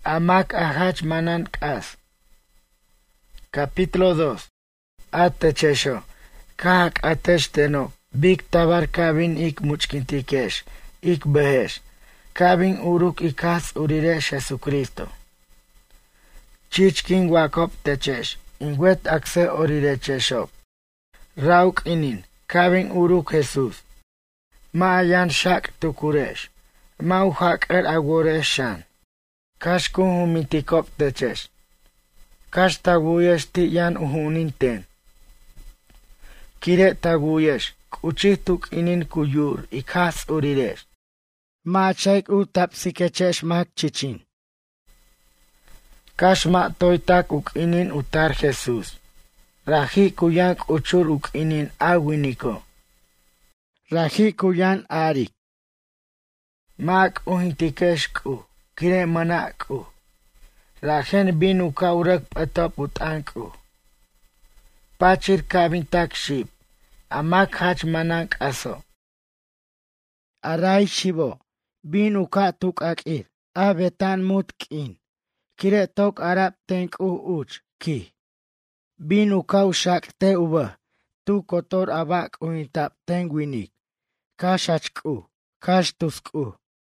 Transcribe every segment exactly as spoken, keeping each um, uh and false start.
Amak ahach manan k'as. Capítulo dos. Atechesho. Kahak atesh teno. Big tabar kabin ik muchkintikesh. Ik behesh. Kabin uruk ikas urire Jesucristo. Chichkin wakop techesh. Inwet akse orire cheshop. Rauk inin. Kabin uruk Jesus. Maayan shak tukuresh. Mauhak er agoreshan. Kashkun humitikop techesh. Kash taguyesh ti yan uhuninten. Kire taguyesh. Kuchituk inin kuyur. Ikas uriresh. Machaik u tapsikechesh mak chichin. Kash ma toitak uk inin utar Jesus. Raji kuyan uchur uk inin awiniko. Raji kuyan arik. Mak uhintikesh ku. Kire manak ku. Rajen bin ukaurak patop utanku. Pachir kabintak ship. Amak hach manak aso. Aray shibo. Bin ukatuk akir. Abetan mutkin. Kire tok arab tenk u uch. Ki. Bin ukau shak te uba. Tu kotor abak uhintap tenguinik. Kashachku. Kashtusku.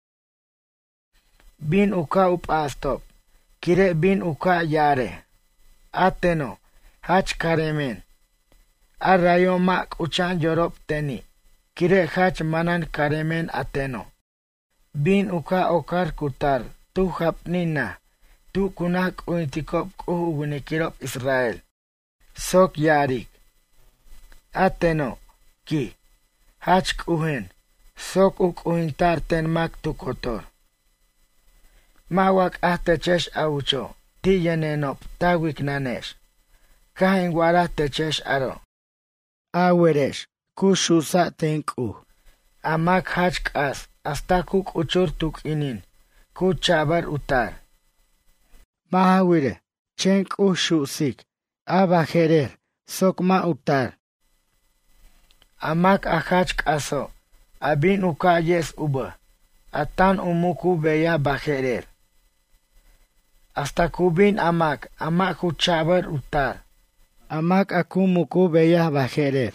Bin uka upastop. Kire bin uka yare. Ateno. Hach karemen. Arrayo mak uchan yorop teni. Kire hach manan karemen ateno. Bin uka okar kutar. Tu hapnina. Tu kunak uintikop kuhu winikirop Israel. Sok yarik. Ateno. Ki. Hach kuhen. Sok uk uintar ten mak tu kotor. Mawak ahtechesh aucho, ti yenenop, tawik nanesh. Kahin wara techesh aro. Aweresh, kushusa tenku. Amak hach as, hasta kuk uchur tuk inin, ku chabar utar. Mahawire, chenk ushusik, abajerer, sokma utar. Amak ahach aso, abin uka yes uba, atan umuku beya bajerer. Hasta kubin amak, amak uchabar utar. Amak akumuku beya bajerer.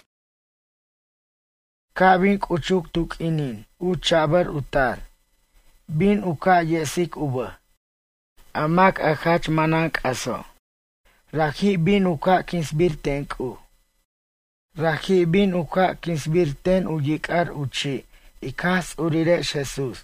Kabin kuchuk tuk inin, uchabar utar. Bin uka yesik uba. Amak ahach manank aso. Raji bin uka kinsbir tenku. Raji bin uka kinsbir ten uyikar uchi. Ikas urire Jesus.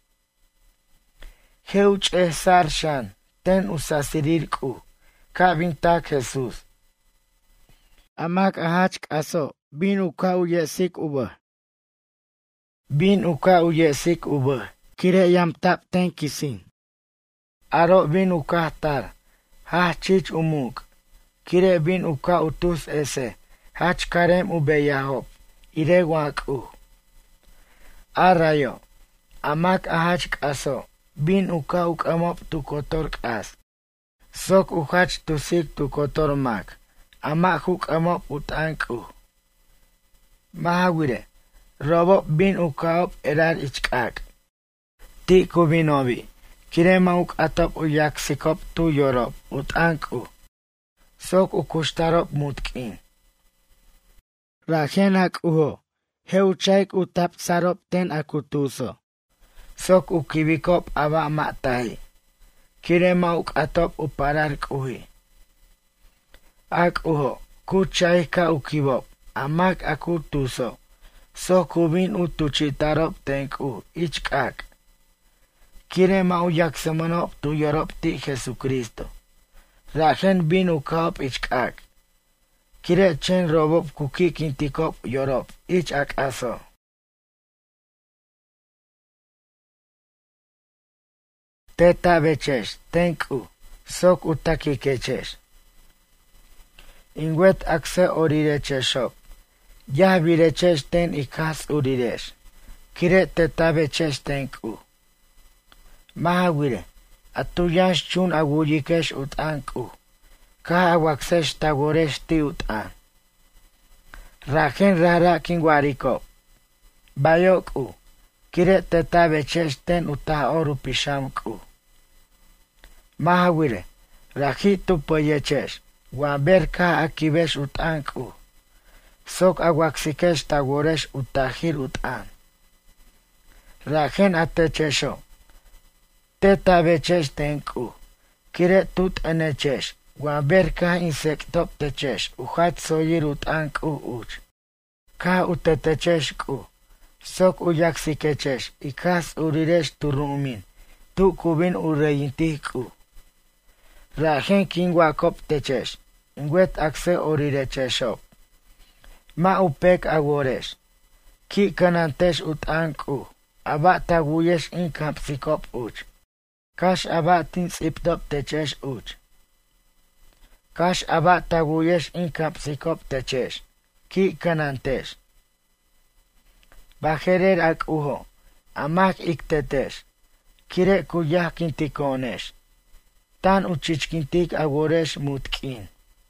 Heuch esar shan. Ten usasirirku. Kabin tak Jesus. Amak ahach aso. Bin uka uyesik uba. Bin uka uyesik uba. Kire yam tap ten kisin. Aro bin uka tar. Hach chich umuk. Kire bin uka utus ese. Hach karem ubeyahop. Ire waku. Arayo. Amak ahach aso. Bin uka ukamop tu kotor kas. Sok uhach tusik tu kotor mak. Amak ukamop utanku. Mahawire. Robo bin ukaop erar ichkak. Ti kubinobi. Kirema uk atop uyaksikop tu yorop utanku. Sok ukushtarop mutkin. Rajenak uho. Heuchaik utap sarop ten akutuso. Sok ukibikop aba matahi. Kirema uk atop uparar kuhi. Ak uho. Kuchaika ukibop. Amak akutuso. Sok ubin utuchitarop tenku. Ichkak. Kirema uyaksamanop tu yorop ti Jesucristo. Rajen bin ukop ichkak. Kire chen robop kukikintikop yorop. Ichak aso. Teta bechesh, tenku, sok utakikechesh. Inwet akse orirecheshop. Yah virechesh ten ikas uriresh. Kire teta bechesh tenku. Mahawire, atuyash chun aguyikesh utanku. Ka awaksesh tagoresh ti utan. Rajen rara kingwarikop. Bayoku. Kire teta bechesh ten uta oru pishamku. Mahawire, rajitu poyechesh, waberka akibesh utanku. Sok awaxikesh tagoresh utahir utan. Rajen atechesho. Teta bechesh tenku. Kire tut enechesh. Waberka insectop techesh. Uhat soyir utanku uch. Ka utetechesh ku. Sok uyaxikechesh. Ikas uriresh turumin. Tu kubin ureyintiku. Rajen kinwakop techesh. Ingwet akse orirecheshop. Ma upek agoresh. Ki kanantesh utanku. Aba taguyesh in kapsikop uch. Kash aba tin siptop techesh uch. Kash aba taguyesh in kapsikop techesh. Ki kanantesh. Bajerer ak uho. Amak iktetesh. Kire kuyah kintikonesh. Tan uchichkintik agoresh mutkin.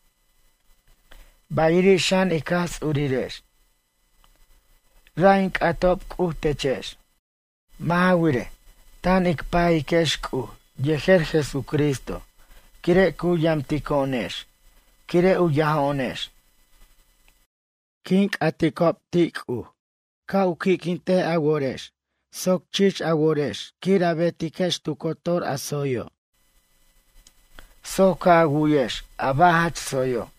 Bairi shan ikas uriresh. Raink atop kuh techesh. Mahawire, tan ikpaikesh kuh, yeher Jesucristo. Kire kuyam tikonesh. Kire uyahonesh. Kink atikop tiku. Ka ukikinte agoresh. Sok chich agoresh. Kira betikesh tukotor asoyo. Soka aguyesh. Abahach soyo.